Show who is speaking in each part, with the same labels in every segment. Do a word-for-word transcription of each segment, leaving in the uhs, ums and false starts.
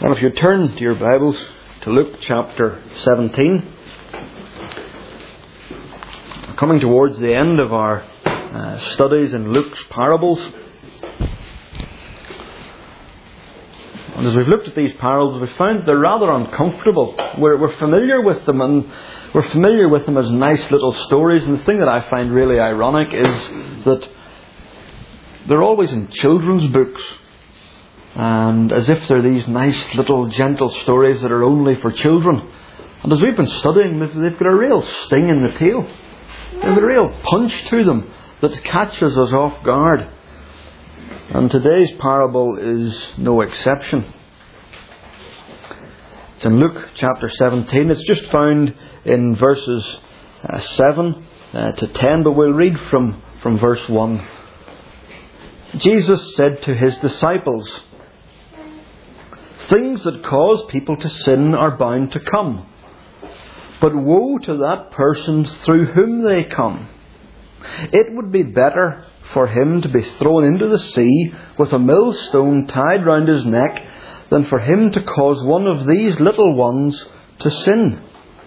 Speaker 1: Well, if you turn to your Bibles to Luke chapter seventeen, coming towards the end of our uh, studies in Luke's parables. And as we've looked at these parables, we've found they're rather uncomfortable. We're, we're familiar with them, and we're familiar with them as nice little stories. And the thing that I find really ironic is that they're always in children's books. And as if they're these nice little gentle stories that are only for children. And as we've been studying, they've got a real sting in the tail. They've got a real punch to them that catches us off guard. And today's parable is no exception. It's in Luke chapter seventeen. It's just found in verses uh, seven uh, to ten, but we'll read from, from verse one. Jesus said to his disciples, "Things that cause people to sin are bound to come. But woe to that person through whom they come. It would be better for him to be thrown into the sea with a millstone tied round his neck than for him to cause one of these little ones to sin.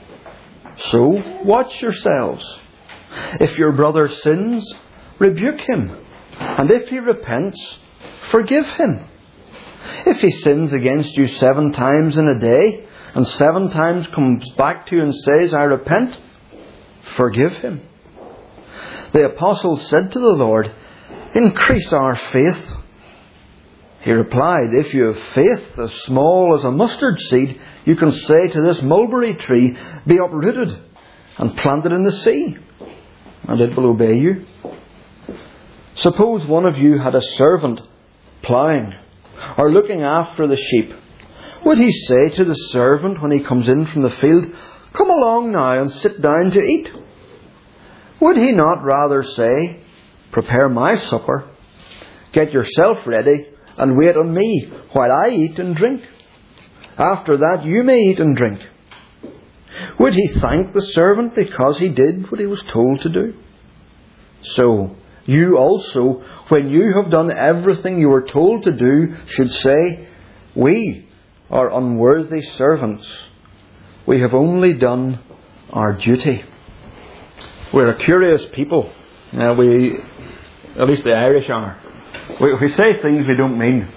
Speaker 1: So watch yourselves. If your brother sins, rebuke him. And if he repents, forgive him. If he sins against you seven times in a day, and seven times comes back to you and says, 'I repent,' forgive him." The apostles said to the Lord, "Increase our faith." He replied, "If you have faith as small as a mustard seed, you can say to this mulberry tree, 'Be uprooted and planted in the sea,' and it will obey you. Suppose one of you had a servant ploughing or looking after the sheep. Would he say to the servant when he comes in from the field, 'Come along now and sit down to eat'? Would he not rather say, 'Prepare my supper, get yourself ready, and wait on me while I eat and drink? After that you may eat and drink'? Would he thank the servant because he did what he was told to do? So you also, when you have done everything you were told to do, should say, 'We are unworthy servants. We have only done our duty.'" We're a curious people. Uh, we, at least the Irish are. We, we say things we don't mean.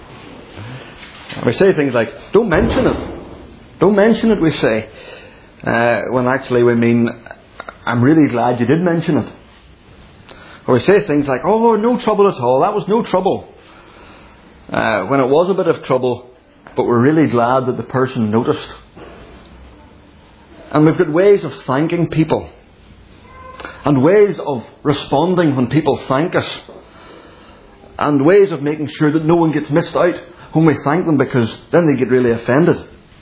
Speaker 1: We say things like, "Don't mention it. Don't mention it," we say. Uh, when actually we mean, "I'm really glad you did mention it." Or we say things like, "Oh, no trouble at all. That was no trouble." Uh, when it was a bit of trouble, but we're really glad that the person noticed. And we've got ways of thanking people. And ways of responding when people thank us. And ways of making sure that no one gets missed out when we thank them, because then they get really offended.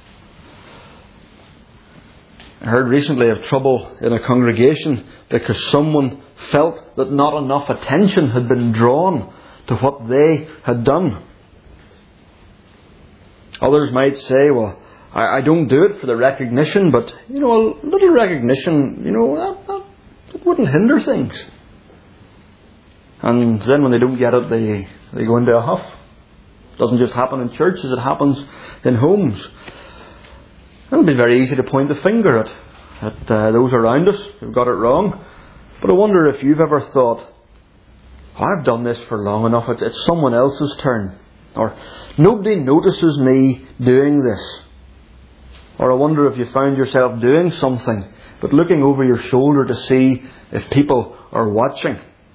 Speaker 1: I heard recently of trouble in a congregation because someone felt that not enough attention had been drawn to what they had done. Others might say, "Well, I, I don't do it for the recognition, but, you know, a little recognition, you know, that, that, that wouldn't hinder things." And then when they don't get it, they, they go into a huff. It doesn't just happen in churches, it happens in homes. It would be very easy to point the finger at, at uh, those around us who've got it wrong. But I wonder if you've ever thought, "Oh, I've done this for long enough, it's, it's someone else's turn." Or, "Nobody notices me doing this." Or I wonder if you found yourself doing something, but looking over your shoulder to see if people are watching.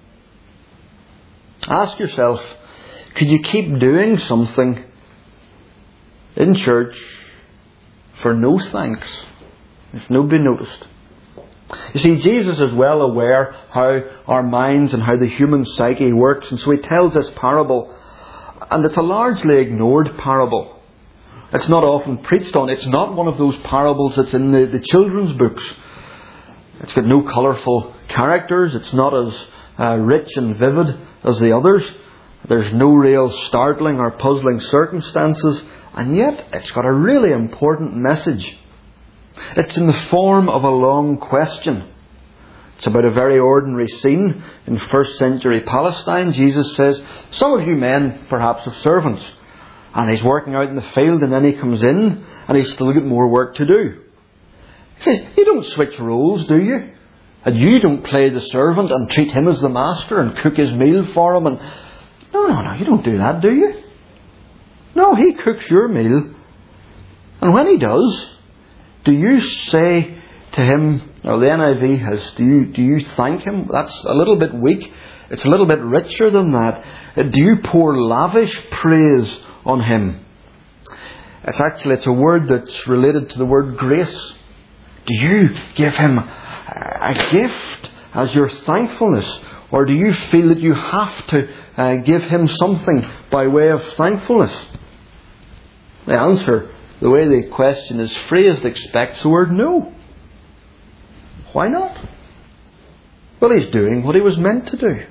Speaker 1: Ask yourself, could you keep doing something in church for no thanks if nobody noticed? You see, Jesus is well aware how our minds and how the human psyche works, and so he tells this parable, and it's a largely ignored parable. It's not often preached on. It's not one of those parables that's in the, the children's books. It's got no colourful characters. It's not as uh, rich and vivid as the others. There's no real startling or puzzling circumstances, and yet it's got a really important message. It's in the form of a long question. It's about a very ordinary scene in first century Palestine. Jesus says, "Some of you men perhaps have servants, and he's working out in the field, and then he comes in and he's still got more work to do. He says, you don't switch roles, do you? And you don't play the servant and treat him as the master and cook his meal for him. And no, no, no, you don't do that, do you? No, he cooks your meal. And when he does, do you say to him, or the N I V has, do you, do you thank him? That's a little bit weak. It's a little bit richer than that. Do you pour lavish praise on him? It's actually, it's a word that's related to the word grace. Do you give him a gift as your thankfulness? Or do you feel that you have to uh, give him something by way of thankfulness? The answer, the way the question is phrased, expects the word no. Why not? Well, he's doing what he was meant to do.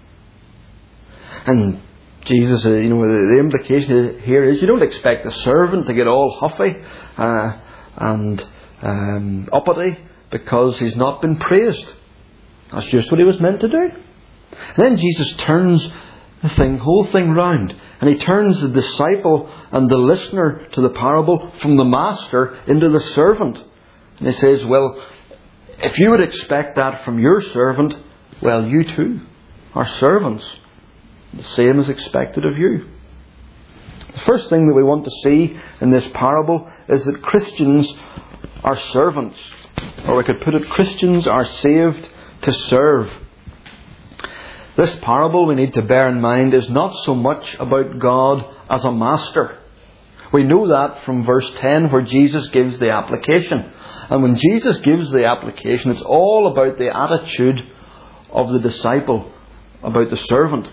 Speaker 1: And Jesus, uh, you know, the, the implication here is you don't expect a servant to get all huffy uh, and um, uppity because he's not been praised. That's just what he was meant to do. And then Jesus turns the thing, whole thing round, and he turns the disciple and the listener to the parable from the master into the servant. And he says, well, if you would expect that from your servant, well, you too are servants. The same is expected of you. The first thing that we want to see in this parable is that Christians are servants. Or we could put it, Christians are saved to serve. This parable, we need to bear in mind, is not so much about God as a master. We know that from verse ten, where Jesus gives the application. And when Jesus gives the application, it's all about the attitude of the disciple, about the servant.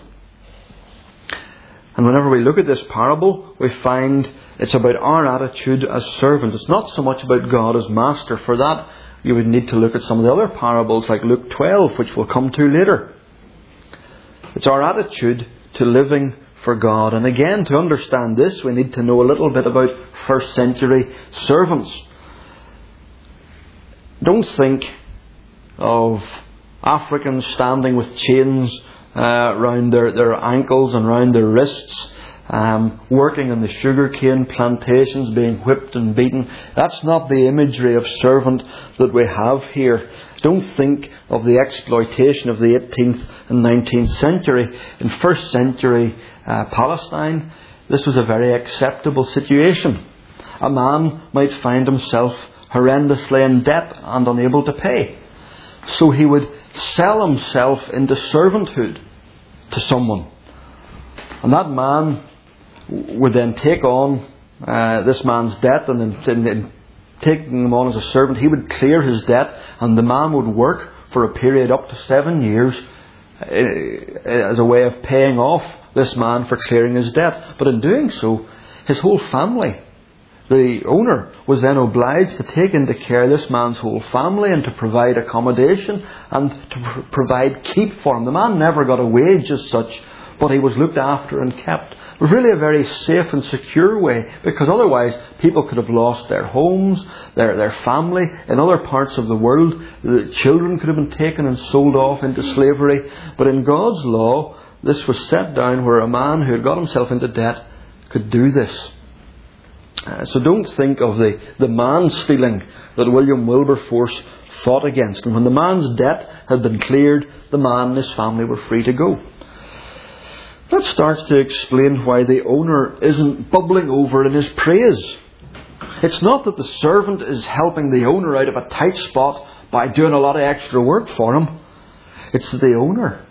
Speaker 1: And whenever we look at this parable, we find it's about our attitude as servants. It's not so much about God as master. For that, you would need to look at some of the other parables, like Luke twelve, which we'll come to later. It's our attitude to living for God. And again, to understand this, we need to know a little bit about first century servants. Don't think of Africans standing with chains uh, around their, their ankles and around their wrists, um, working on the sugarcane plantations, being whipped and beaten. That's not the imagery of servant that we have here. Don't think of the exploitation of the eighteenth and nineteenth century. In first century uh, Palestine, this was a very acceptable situation. A man might find himself horrendously in debt and unable to pay. So he would sell himself into servanthood to someone. And that man would then take on uh, this man's debt, and then in taking him on as a servant, he would clear his debt, and the man would work for a period up to seven years uh, as a way of paying off this man for clearing his debt. But in doing so, his whole family, the owner, was then obliged to take into care this man's whole family and to provide accommodation and to pr- provide keep for him. The man never got a wage as such, but he was looked after and kept. It was really a very safe and secure way, because otherwise people could have lost their homes, their, their family. In other parts of the world, the children could have been taken and sold off into slavery. But in God's law, this was set down where a man who had got himself into debt could do this. Uh, so don't think of the, the man stealing that William Wilberforce fought against. And when the man's debt had been cleared, the man and his family were free to go. That starts to explain why the owner isn't bubbling over in his praise. It's not that the servant is helping the owner out of a tight spot by doing a lot of extra work for him. It's that the owner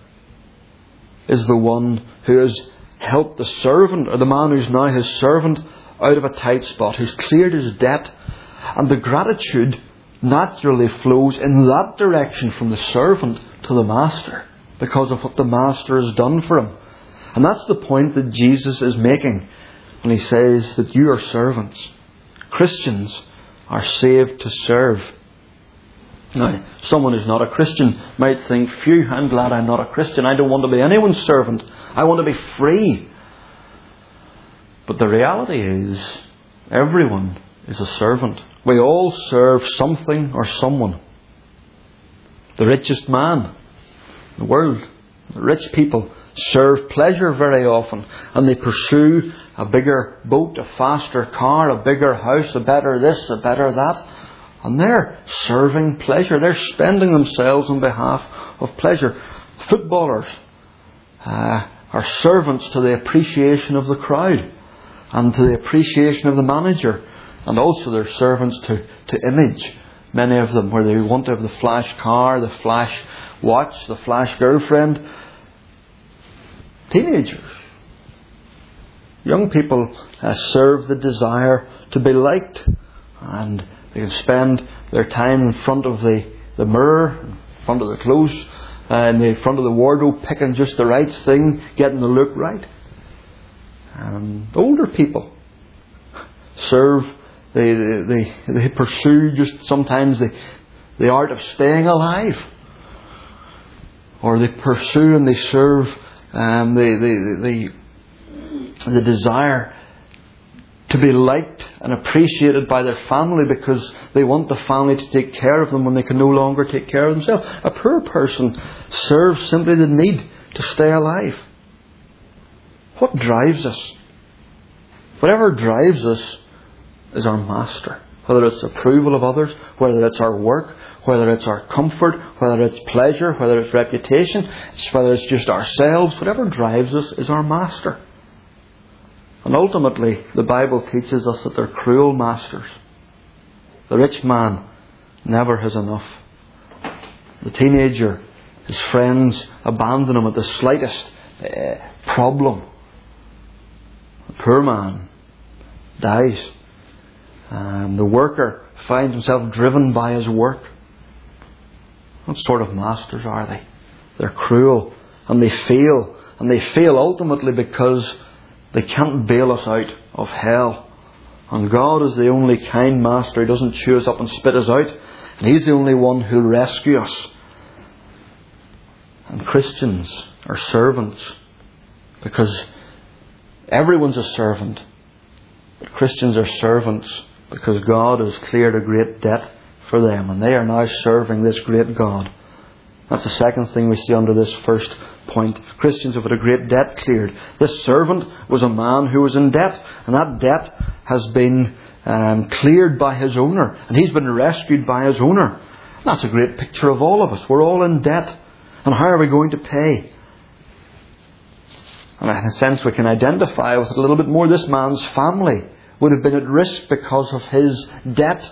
Speaker 1: is the one who has helped the servant, or the man who's now his servant, out of a tight spot, who's cleared his debt. And the gratitude naturally flows in that direction from the servant to the master, because of what the master has done for him. And that's the point that Jesus is making when he says that you are servants. Christians are saved to serve. Now, someone who's not a Christian might think, phew, I'm glad I'm not a Christian. I don't want to be anyone's servant. I want to be free. But the reality is, everyone is a servant. We all serve something or someone. The richest man in the world, the rich people, serve pleasure very often, and they pursue a bigger boat, a faster car, a bigger house, a better this, a better that. And they're serving pleasure. They're spending themselves on behalf of pleasure. Footballers uh, are servants to the appreciation of the crowd and to the appreciation of the manager. And also they're servants to, to image. Many of them, where they want to have the flash car, the flash watch, the flash girlfriend. Teenagers, young people uh, serve the desire to be liked, and they can spend their time in front of the, the mirror, in front of the clothes, uh, in the front of the wardrobe, picking just the right thing, getting the look right. And older people serve, they, they, they pursue just sometimes the, the art of staying alive. Or they pursue and they serve um, the, the, the, the desire to be liked and appreciated by their family, because they want the family to take care of them when they can no longer take care of themselves. A poor person serves simply the need to stay alive. What drives us? Whatever drives us is our master. Whether it's approval of others, whether it's our work, whether it's our comfort, whether it's pleasure, whether it's reputation, whether it's just ourselves, whatever drives us is our master. And ultimately, the Bible teaches us that they're cruel masters. The rich man never has enough. The teenager, his friends abandon him at the slightest uh, problem. The poor man dies. Um, the worker finds himself driven by his work. What sort of masters are they? They're cruel, and they fail. And they fail ultimately because they can't bail us out of hell. And God is the only kind master. He doesn't chew us up and spit us out. And He's the only one who'll rescue us. And Christians are servants, because everyone's a servant. But Christians are servants because God has cleared a great debt for them, and they are now serving this great God. That's the second thing we see under this first point. Christians have had a great debt cleared. This servant was a man who was in debt, and that debt has been um, cleared by his owner, and he's been rescued by his owner. And that's a great picture of all of us. We're all in debt, and how are we going to pay? And in a sense we can identify with it a little bit more. This man's family would have been at risk because of his debt.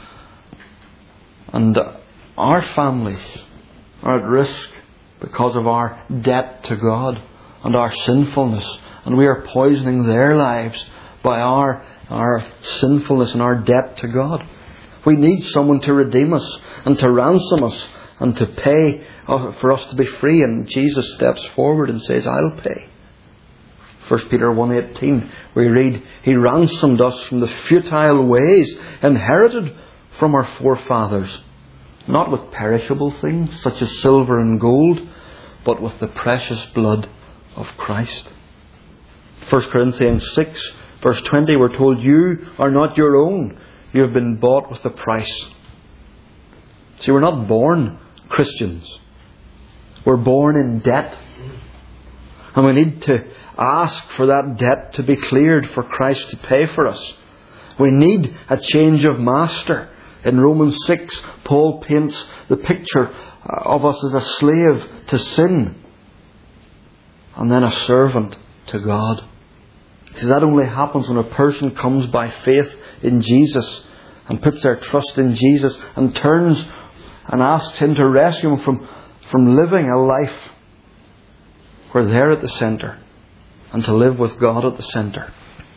Speaker 1: And our families are at risk because of our debt to God and our sinfulness. And we are poisoning their lives by our, our sinfulness and our debt to God. We need someone to redeem us and to ransom us and to pay for us to be free. And Jesus steps forward and says, I'll pay. First Peter one eighteen, we read, He ransomed us from the futile ways inherited from our forefathers, not with perishable things such as silver and gold, but with the precious blood of Christ. First Corinthians six verse twenty, we're told, you are not your own. You have been bought with a price. See, we're not born Christians. We're born in debt. And we need to ask for that debt to be cleared, for Christ to pay for us. We need a change of master. In Romans six, Paul paints the picture of us as a slave to sin and then a servant to God. Because that only happens when a person comes by faith in Jesus and puts their trust in Jesus and turns and asks Him to rescue them from, from living a life where they're at the centre, and to live with God at the centre.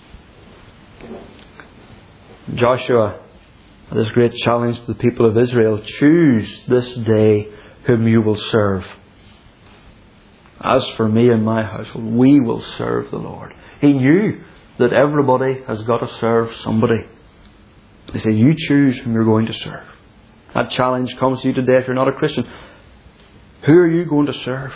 Speaker 1: Joshua, this great challenge to the people of Israel, choose this day whom you will serve. As for me and my household, we will serve the Lord. He knew that everybody has got to serve somebody. He said, you choose whom you're going to serve. That challenge comes to you today if you're not a Christian. Who are you going to serve?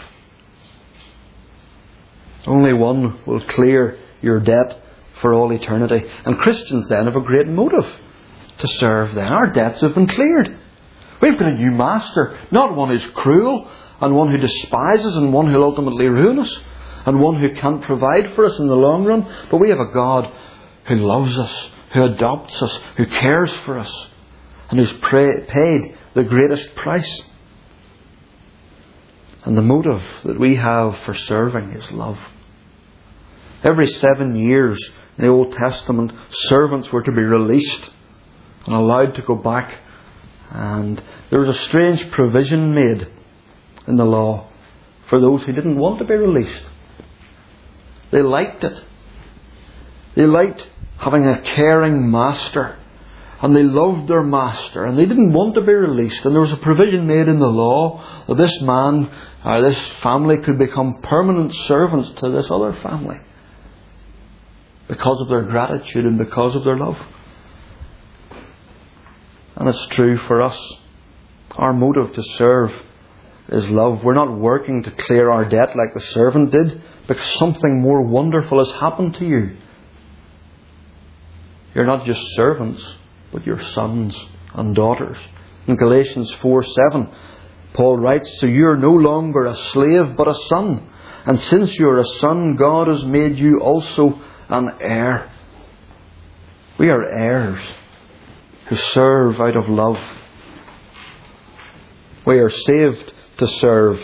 Speaker 1: Only one will clear your debt for all eternity. And Christians then have a great motive to serve then. Our debts have been cleared. We've got a new master. Not one who's cruel and one who despises and one who will ultimately ruin us. and one who can't provide for us in the long run. But we have a God who loves us, who adopts us, who cares for us, and who's pray, paid the greatest price. And the motive that we have for serving is love. Every seven years in the Old Testament, servants were to be released and allowed to go back. And there was a strange provision made in the law for those who didn't want to be released. They liked it. They liked having a caring master. And they loved their master. And they didn't want to be released. And there was a provision made in the law that this man or this family could become permanent servants to this other family, because of their gratitude and because of their love. And it's true for us. Our motive to serve is love. We're not working to clear our debt like the servant did, because something more wonderful has happened to you. You're not just servants, but you're sons and daughters. In Galatians four seven, Paul writes, "So you're no longer a slave, but a son. And since you're a son, God has made you also an heir." We are heirs who serve out of love. We are saved to serve.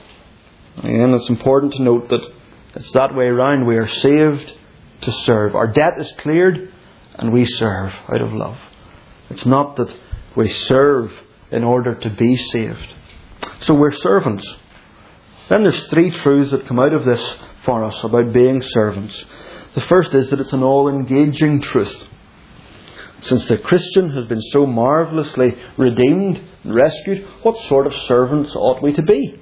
Speaker 1: And it's important to note that it's that way around. We are saved to serve. Our debt is cleared and we serve out of love. It's not that we serve in order to be saved. So we're servants. Then there's three truths that come out of this for us about being servants. The first is that it's an all-engaging truth. Since the Christian has been so marvellously redeemed and rescued, what sort of servants ought we to be?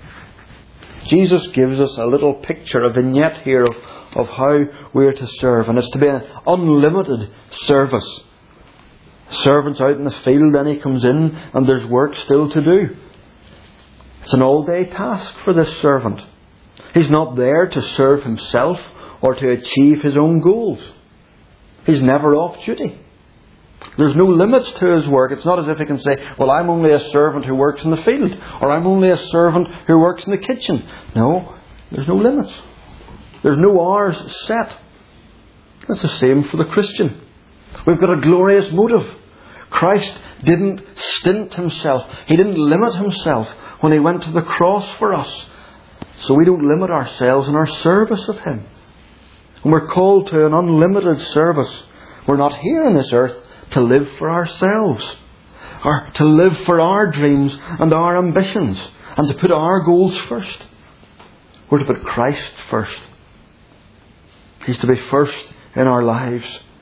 Speaker 1: Jesus gives us a little picture, a vignette here of, of how we are to serve. And it's to be an unlimited service. Servant's out in the field, then he comes in and there's work still to do. It's an all-day task for this servant. He's not there to serve himself or to achieve his own goals. He's never off duty. There's no limits to his work. It's not as if he can say, well, I'm only a servant who works in the field, or I'm only a servant who works in the kitchen. No, there's no limits. There's no hours set. That's the same for the Christian. We've got a glorious motive. Christ didn't stint himself. He didn't limit himself when he went to the cross for us. So we don't limit ourselves in our service of him. And we're called to an unlimited service. We're not here on this earth to live for ourselves, or to live for our dreams and our ambitions, and to put our goals first. We're to put Christ first. He's to be first in our lives.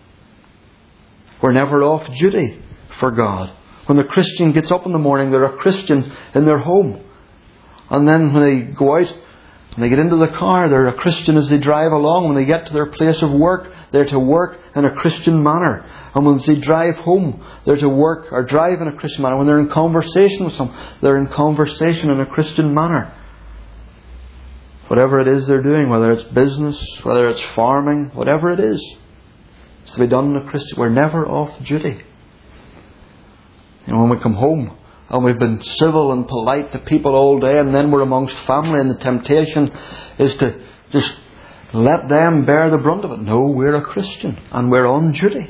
Speaker 1: We're never off duty for God. When the Christian gets up in the morning, they're a Christian in their home. And then when they go out and they get into the car, they're a Christian as they drive along. When they get to their place of work, they're to work in a Christian manner. And when they drive home, they're to work or drive in a Christian manner. When they're in conversation with someone, they're in conversation in a Christian manner. Whatever it is they're doing, whether it's business, whether it's farming, whatever it is, it's to be done in a Christian. We're never off duty. You know, when we come home and we've been civil and polite to people all day, and then we're amongst family, and the temptation is to just let them bear the brunt of it. No, we're a Christian and we're on duty.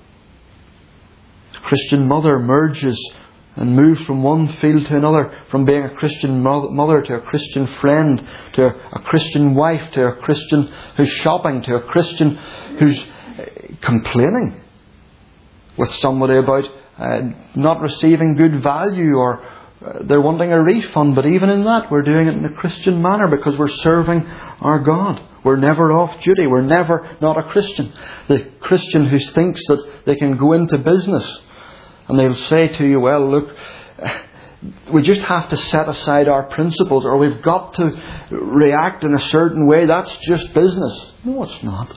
Speaker 1: The Christian mother merges and moves from one field to another, from being a Christian mother to a Christian friend, to a Christian wife, to a Christian who's shopping, to a Christian who's complaining with somebody about uh, not receiving good value, or uh, they're wanting a refund. But even in that, we're doing it in a Christian manner because we're serving our God. We're never off duty. We're never not a Christian. The Christian who thinks that they can go into business and they'll say to you, well, look, we just have to set aside our principles, or we've got to react in a certain way. That's just business. No, it's not.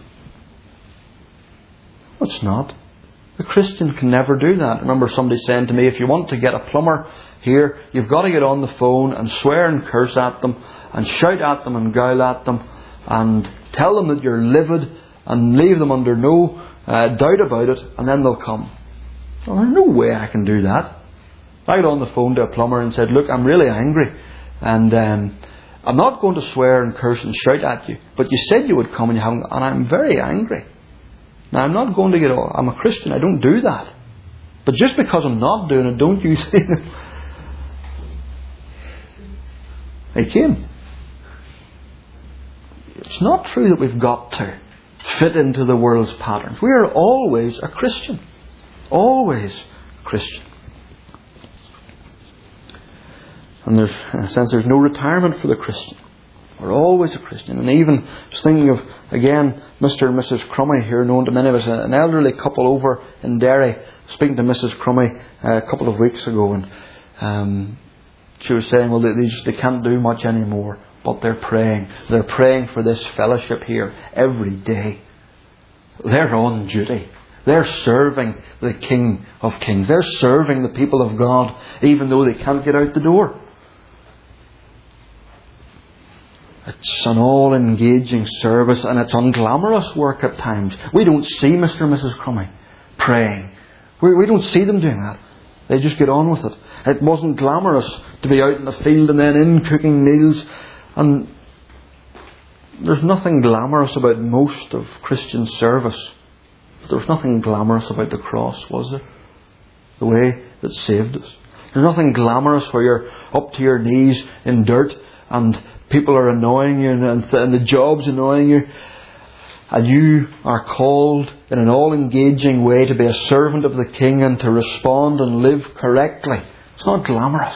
Speaker 1: No, it's not. The Christian can never do that. I remember somebody saying to me, if you want to get a plumber here, you've got to get on the phone and swear and curse at them and shout at them and growl at them and tell them that you're livid and leave them under no uh, doubt about it, and then they'll come. Well, there's no way I can do that. I got on the phone to a plumber and said, look, I'm really angry, and um, I'm not going to swear and curse and shout at you, but you said you would come and you haven't, and I'm very angry. Now, I'm not going to get all, I'm a Christian, I don't do that. But just because I'm not doing it, don't you see it? He came. It's not true that we've got to fit into the world's patterns. We are always a Christian. Always a Christian. And there's, in a sense, there's no retirement for the Christian. We're always a Christian. And even, I was thinking of, again, Mister and Missus Crummy here, known to many of us, an elderly couple over in Derry, speaking to Missus Crummy uh, a couple of weeks ago, and um, she was saying, well, they, they just they can't do much anymore, but they're praying. They're praying for this fellowship here every day. They're on duty. They're serving the King of Kings. They're serving the people of God, even though they can't get out the door. It's an all-engaging service, and it's unglamorous work at times. We don't see Mister and Missus Crummy praying. We, we don't see them doing that. They just get on with it. It wasn't glamorous to be out in the field and then in cooking meals. And there's nothing glamorous about most of Christian service. But there was nothing glamorous about the cross, was there? The way that saved us. There's nothing glamorous where you're up to your knees in dirt and people are annoying you and, and, and the job's annoying you. And you are called in an all-engaging way to be a servant of the King and to respond and live correctly. It's not glamorous.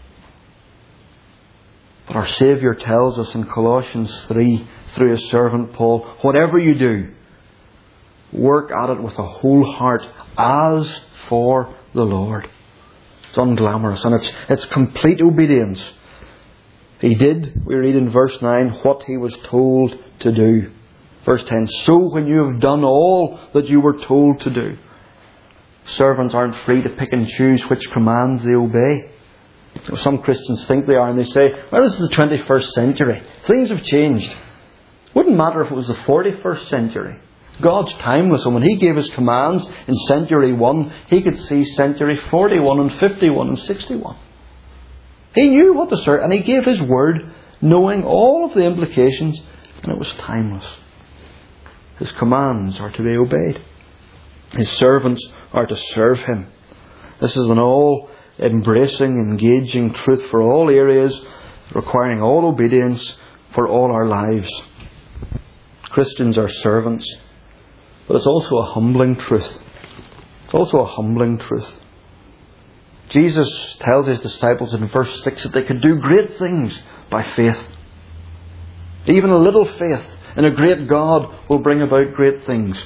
Speaker 1: But our Saviour tells us in Colossians three, through His servant Paul, whatever you do, work at it with a whole heart as for the Lord. It's unglamorous, and it's, it's complete obedience. He did, we read in verse nine, what He was told to do. Verse ten, so when you have done all that you were told to do. Servants aren't free to pick and choose which commands they obey. Some Christians think they are, and they say, well, this is the twenty-first century. Things have changed. Wouldn't matter if it was the forty-first century. God's timeless, and when He gave His commands in century one, He could see century forty-one and fifty-one and sixty-one. He knew what to serve, and He gave His word knowing all of the implications, and it was timeless. His commands are to be obeyed. His servants are to serve Him. This is an all-embracing, engaging truth for all areas, requiring all obedience for all our lives. Christians are servants, but it's also a humbling truth. It's also a humbling truth. Jesus tells His disciples in verse six that they could do great things by faith. Even a little faith in a great God will bring about great things.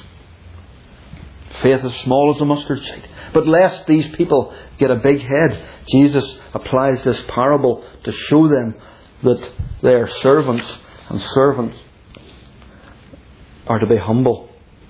Speaker 1: Faith as small as a mustard seed. But lest these people get a big head, Jesus applies this parable to show them that they are servants, and servants are to be humble.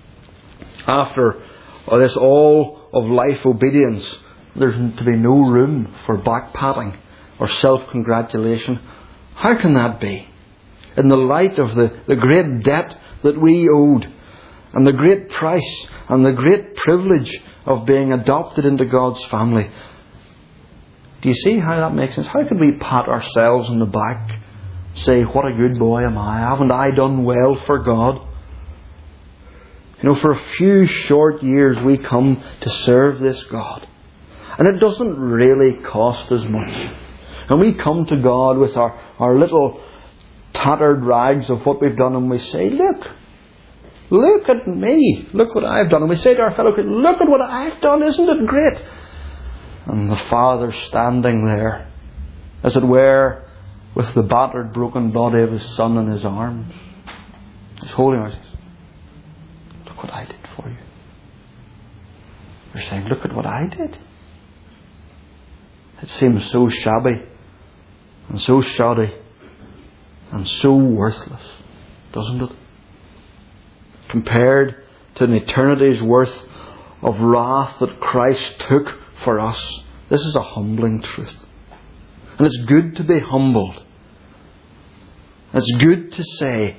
Speaker 1: After this all of life obedience, there's to be no room for backpatting or self-congratulation. How can that be? In the light of the, the great debt that we owed, and the great price and the great privilege of being adopted into God's family. Do you see how that makes sense? How could we pat ourselves on the back, say, what a good boy am I? Haven't I done well for God? You know, for a few short years we come to serve this God. And it doesn't really cost us much. And we come to God with our, our little tattered rags of what we've done, and we say, look, look at me, look what I've done. And we say to our fellow Christians, look at what I've done, isn't it great? And the Father standing there, as it were, with the battered, broken body of His Son in His arms. He's holding us. Look what I did for you. You're saying, look at what I did. It seems so shabby and so shoddy and so worthless, doesn't it? Compared to an eternity's worth of wrath that Christ took for us. This is a humbling truth. And it's good to be humbled. It's good to say,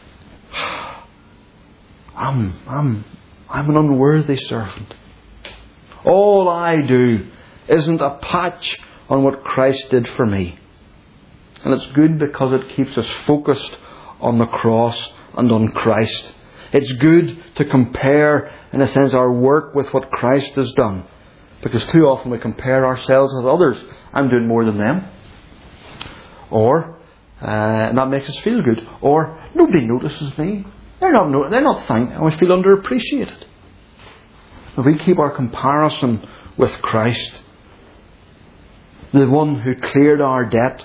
Speaker 1: I'm, I'm, I'm an unworthy servant. All I do isn't a patch on what Christ did for me. And it's good because it keeps us focused on the cross and on Christ. It's good to compare, in a sense, our work with what Christ has done. Because too often we compare ourselves with others. I'm doing more than them. Or, uh, and that makes us feel good. Or, nobody notices me. They're not, no, they're not thanked. And we feel underappreciated. If we keep our comparison with Christ, the one who cleared our debt,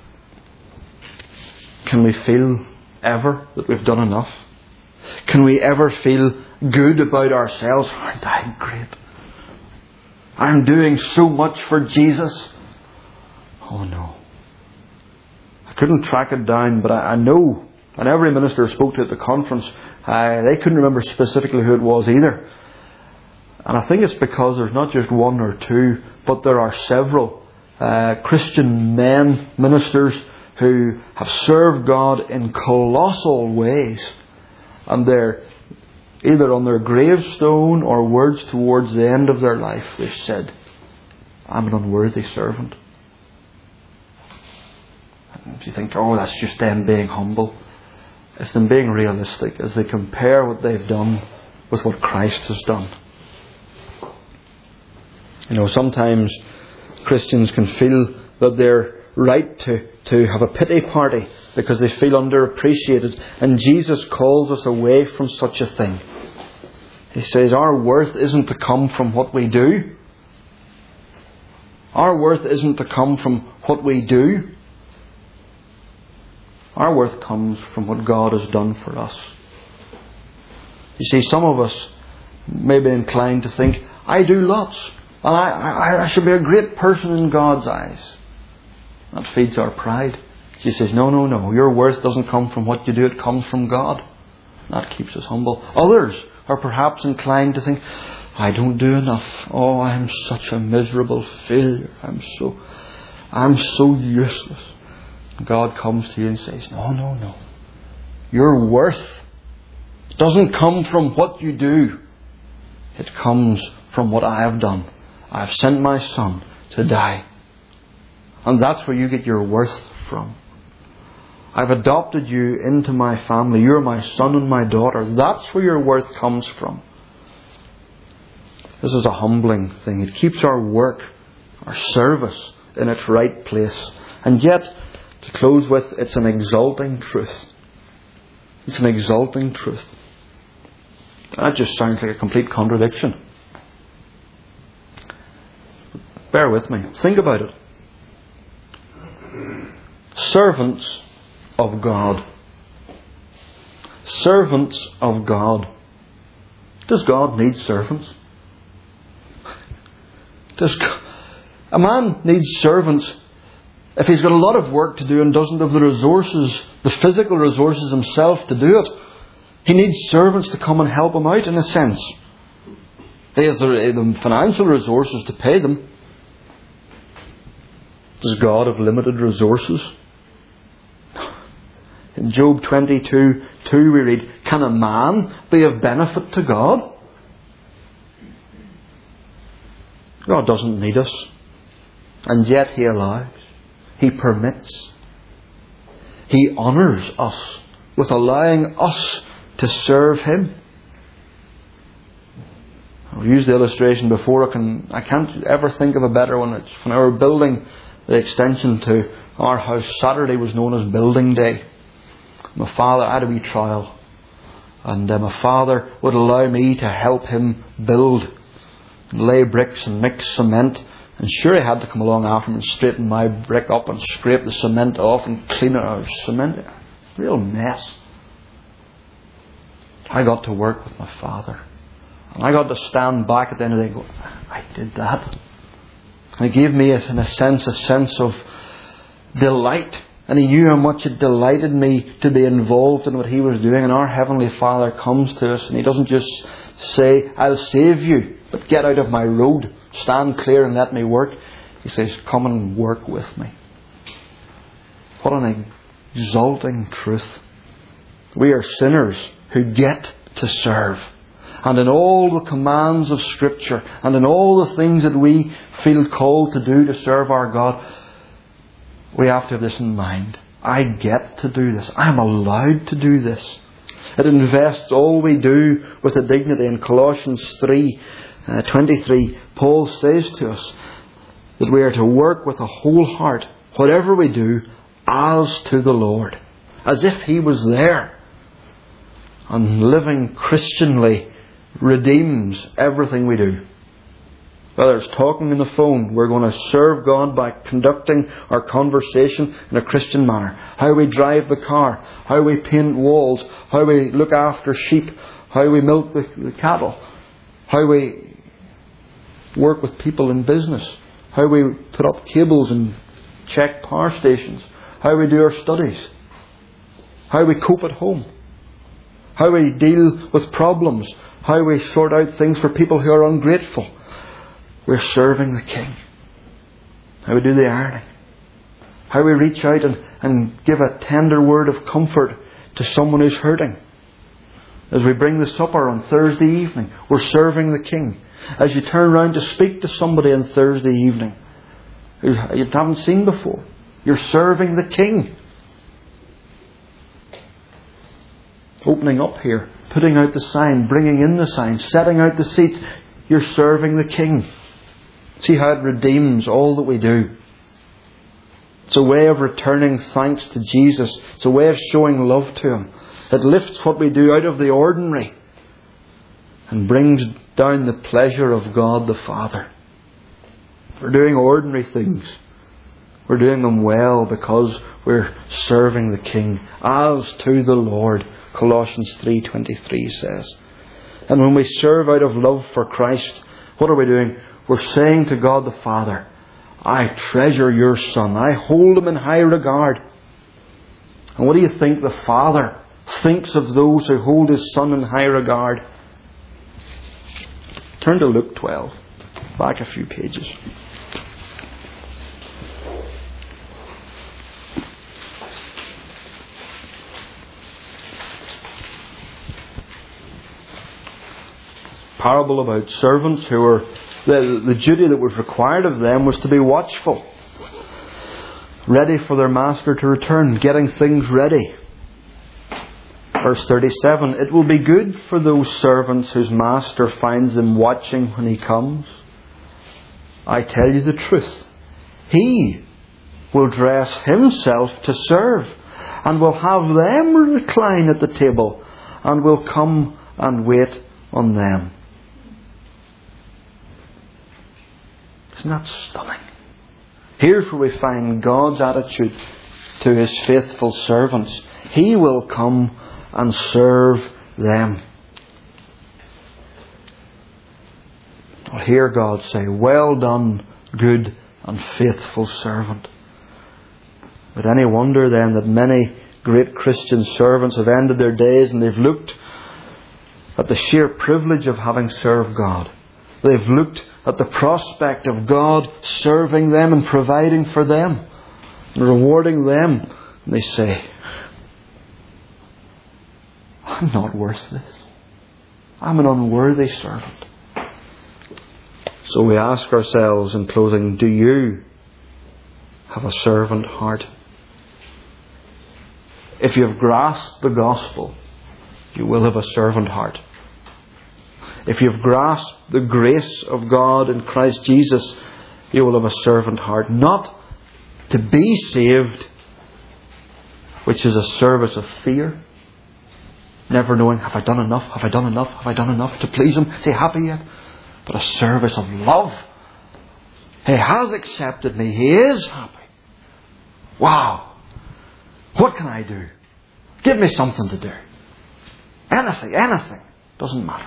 Speaker 1: can we feel ever that we've done enough? Can we ever feel good about ourselves? Aren't I great? I'm doing so much for Jesus. Oh no. I couldn't track it down, but I, I know, and every minister I spoke to at the conference, uh, they couldn't remember specifically who it was either. And I think it's because there's not just one or two, but there are several uh, Christian men, ministers, who have served God in colossal ways. And they're either on their gravestone or words towards the end of their life, they've said, I'm an unworthy servant. And if you think, oh, that's just them being humble, it's them being realistic as they compare what they've done with what Christ has done. You know, sometimes Christians can feel that they're right to, to have a pity party because they feel underappreciated. And Jesus calls us away from such a thing. He says our worth isn't to come from what we do. Our worth isn't to come from what we do. Our worth comes from what God has done for us. You see, some of us may be inclined to think, I do lots. And I, I, I should be a great person in God's eyes. That feeds our pride. She says, no, no, no. Your worth doesn't come from what you do. It comes from God. That keeps us humble. Others are perhaps inclined to think, I don't do enough. Oh, I'm such a miserable failure. I'm so, I'm so useless. God comes to you and says, no, no, no. Your worth doesn't come from what you do. It comes from what I have done. I've sent my Son to die. And that's where you get your worth from. I've adopted you into my family. You're my son and my daughter. That's where your worth comes from. This is a humbling thing. It keeps our work, our service in its right place. And yet, to close with, it's an exalting truth. It's an exalting truth. That just sounds like a complete contradiction. Bear with me. Think about it. Servants of God. Servants of God. Does God need servants? Does a man needs servants if he's got a lot of work to do and doesn't have the resources, the physical resources himself to do it? He needs servants to come and help him out in a sense. He has the financial resources to pay them. Does God have limited resources? In Job twenty-two two we read, can a man be of benefit to God? God doesn't need us. And yet He allows. He permits. He honours us with allowing us to serve Him. I've used the illustration before. I, can, I can't ever think of a better one. It's when I were building the extension to our house. Saturday was known as building day. My father, I had a wee trial. And uh, my father would allow me to help him build. And lay bricks and mix cement. And sure, I had to come along after him and straighten my brick up and scrape the cement off and clean it out. Cement, real mess. I got to work with my father. And I got to stand back at the end of the day and go, I did that. And it gave me, in a sense, a sense of delight. And He knew how much it delighted me to be involved in what He was doing. And our Heavenly Father comes to us and He doesn't just say, I'll save you, but get out of my road. Stand clear and let me work. He says, come and work with me. What an exalting truth. We are sinners who get to serve. And in all the commands of Scripture and in all the things that we feel called to do to serve our God, we have to have this in mind. I get to do this. I'm allowed to do this. It invests all we do with a dignity. In Colossians three twenty-three, Paul says to us that we are to work with a whole heart, whatever we do, as to the Lord. As if He was there. And living Christianly redeems everything we do. Whether it's talking on the phone, we're going to serve God by conducting our conversation in a Christian manner. How we drive the car, how we paint walls, how we look after sheep, how we milk the, the cattle, how we work with people in business, how we put up cables and check power stations, how we do our studies, how we cope at home, how we deal with problems, how we sort out things for people who are ungrateful. We're serving the King. How we do the ironing. How we reach out and, and give a tender word of comfort to someone who's hurting. As we bring the supper on Thursday evening, we're serving the King. As you turn round to speak to somebody on Thursday evening who you haven't seen before, you're serving the King. Opening up here, putting out the sign, bringing in the sign, setting out the seats, you're serving the King. See how it redeems all that we do. It's a way of returning thanks to Jesus. It's a way of showing love to Him. It lifts what we do out of the ordinary and brings down the pleasure of God the Father. We're doing ordinary things. We're doing them well because we're serving the King as to the Lord, Colossians three twenty-three says. And when we serve out of love for Christ, what are we doing? We're saying to God the Father, I treasure your Son. I hold Him in high regard. And what do you think the Father thinks of those who hold His Son in high regard? Turn to Luke twelve. Back a few pages. Parable about servants who were the, the duty that was required of them was to be watchful, ready for their master to return, getting things ready. Verse thirty-seven, it will be good for those servants whose master finds them watching when he comes. I tell you the truth, he will dress himself to serve, and will have them recline at the table, and will come and wait on them. Isn't that stunning? Here's where we find God's attitude to His faithful servants. He will come and serve them. I'll hear God say, well done, good and faithful servant. But any wonder then that many great Christian servants have ended their days and they've looked at the sheer privilege of having served God. They've looked at the prospect of God serving them and providing for them and rewarding them. And they say, I'm not worth this. I'm an unworthy servant. So we ask ourselves in closing, do you have a servant heart? If you have grasped the gospel, you will have a servant heart. If you have grasped the grace of God in Christ Jesus, you will have a servant heart. Not to be saved, which is a service of fear. Never knowing, have I done enough? Have I done enough? Have I done enough to please Him? Is He happy yet? But a service of love. He has accepted me. He is happy. Wow. What can I do? Give me something to do. Anything, anything. Doesn't matter.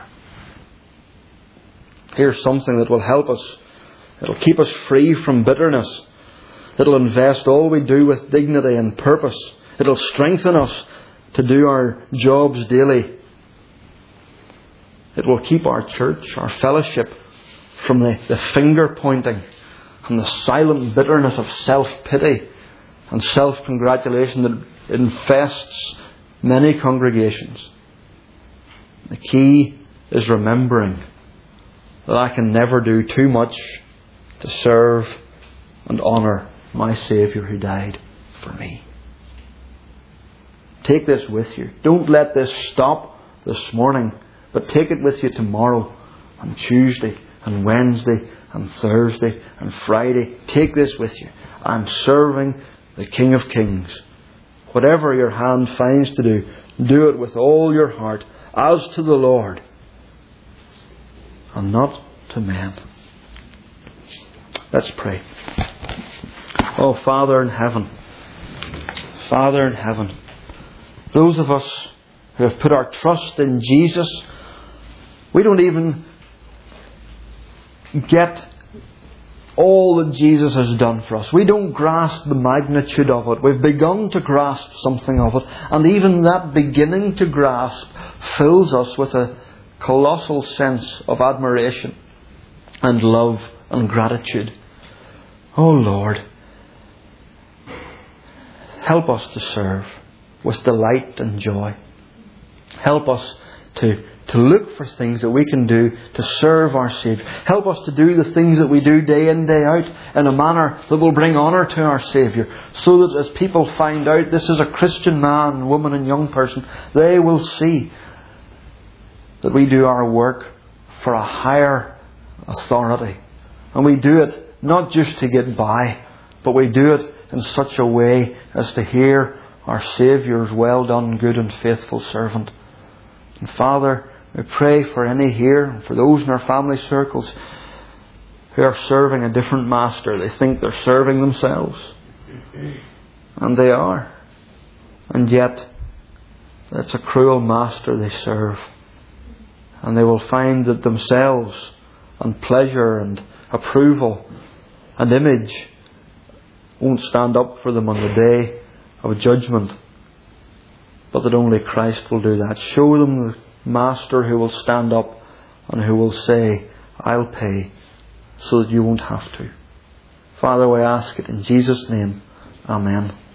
Speaker 1: Here's something that will help us. It'll keep us free from bitterness. It'll invest all we do with dignity and purpose. It'll strengthen us to do our jobs daily. It will keep our church, our fellowship, from the, the finger pointing and the silent bitterness of self-pity and self-congratulation that infests many congregations. The key is remembering that I can never do too much to serve and honour my Saviour who died for me. Take this with you. Don't let this stop this morning, but take it with you tomorrow and Tuesday and Wednesday and Thursday and Friday. Take this with you. I'm serving the King of Kings. Whatever your hand finds to do, do it with all your heart, as to the Lord, and not to men. Let's pray. Oh, Father in heaven, Father in heaven, those of us who have put our trust in Jesus, we don't even get all that Jesus has done for us. We don't grasp the magnitude of it. We've begun to grasp something of it. And even that beginning to grasp fills us with a colossal sense of admiration and love and gratitude. Oh Lord, help us to serve with delight and joy. Help us to To look for things that we can do to serve our Saviour. Help us to do the things that we do day in, day out in a manner that will bring honour to our Saviour. So that as people find out this is a Christian man, woman and young person, they will see that we do our work for a higher authority. And we do it not just to get by, but we do it in such a way as to hear our Saviour's well done, good and faithful servant. And Father, we pray for any here, and for those in our family circles who are serving a different master. They think they're serving themselves. And they are. And yet, it's a cruel master they serve. And they will find that themselves and pleasure and approval and image won't stand up for them on the day of judgment. But that only Christ will do that. Show them the Master who will stand up and who will say, I'll pay, so that you won't have to. Father, we ask it in Jesus' name. Amen.